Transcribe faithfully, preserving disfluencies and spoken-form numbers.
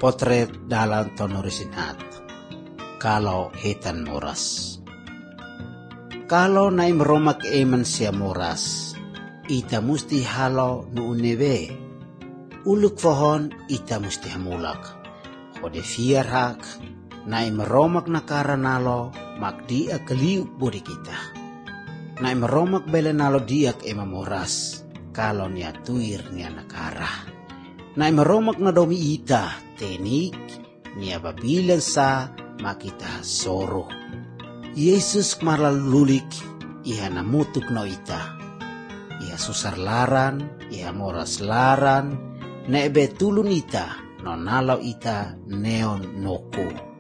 potret dalam tonorisinat. Kalau hetan moras. Kalau naim romak eman sia moras, ita musti halo nuunebe. Uluk pohon ita musti hamulak. Kode fiar hak, naim romak nakara nalo, mak dia keliu bodi kita. Naim romak bele nalo diak ema moras, kalau nia tuir nia nakara. Naim romak nadomi ita, tenik, nia babilan sa, makita soro. Yesus marlalulik, iha namutuk no ita. Iha susar laran, iha moras laran, nebe tulun ita, no nalau ita neon noko.